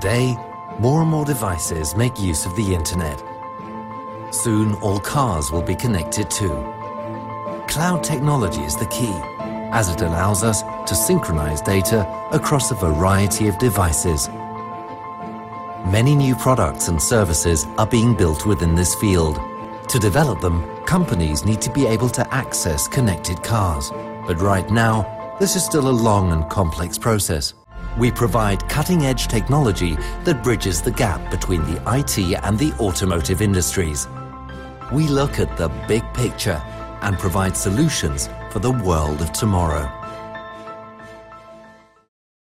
Today, more and more devices make use of the internet. Soon, all cars will be connected too. Cloud technology is the key, as it allows us to synchronize data across a variety of devices. Many new products and services are being built within this field. To develop them, companies need to be able to access connected cars. But right now, this is still a long and complex process. We provide cutting-edge technology that bridges the gap between the IT and the automotive industries. We look at the big picture and provide solutions for the world of tomorrow.